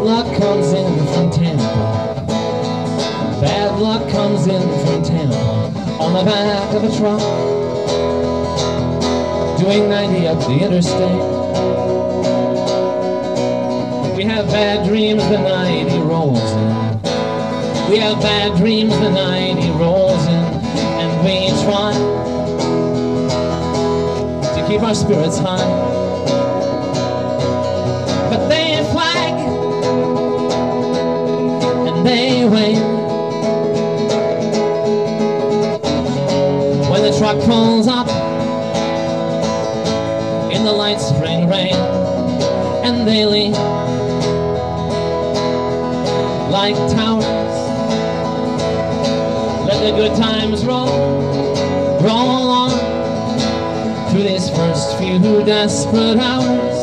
luck comes in from Tampa. Bad luck comes in from Tampa on the back of a truck, doing 90 up the interstate. We have bad dreams the night he rolls in. We have bad dreams the night he rolls in, and we try to keep our spirits high. But they flag and they wave when the truck pulls up in the light spring rain, and they lean like towers. Let the good times roll on through these first few desperate hours.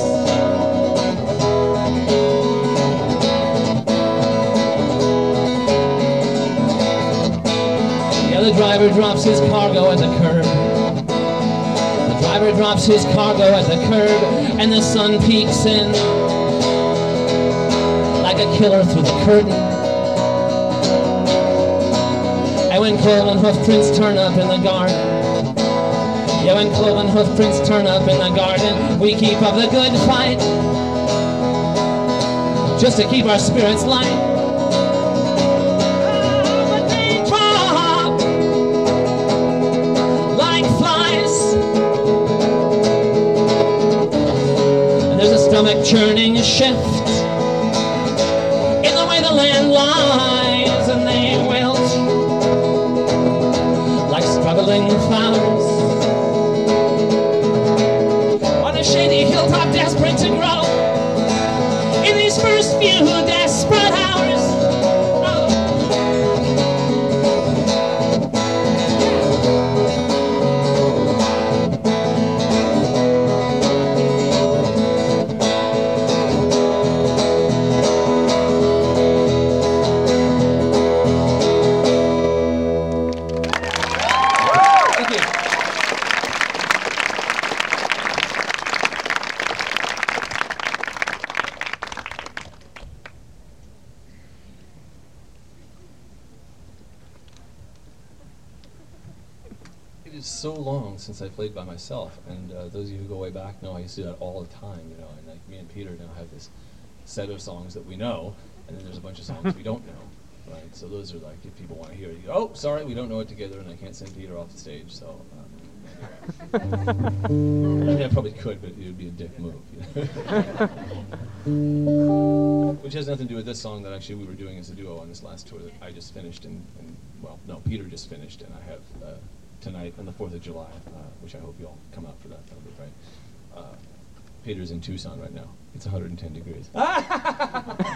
Yeah, the driver drops his cargo at the curb. The driver drops his cargo at the curb, and the sun peeks in like a killer through the curtain. And when cloven hoof prints turn up in the garden, yeah, when cloven hoof prints turn up in the garden, we keep up the good fight, just to keep our spirits light. But they drop like flies, and there's a stomach churning shift in the way the land lies, and they wilt like struggling flowers on a shady hilltop, desperate to grow in these first few desperate hours. It is so long since I played by myself, and those of you who go way back know I used to do that all the time, you know. And like me and Peter now have this set of songs that we know, and then there's a bunch of songs we don't know, right? So those are like, if people want to hear it, you go, oh, sorry, we don't know it together, and I can't send Peter off the stage. So anyway. I mean, I probably could, but it would be a dick move, you know? Which has nothing to do with this song that actually we were doing as a duo on this last tour that I just finished, and well, no, Peter just finished, and I have tonight on the 4th of July, which I hope you all come out for that. That'll be great. Peter's in Tucson right now. It's 110 degrees.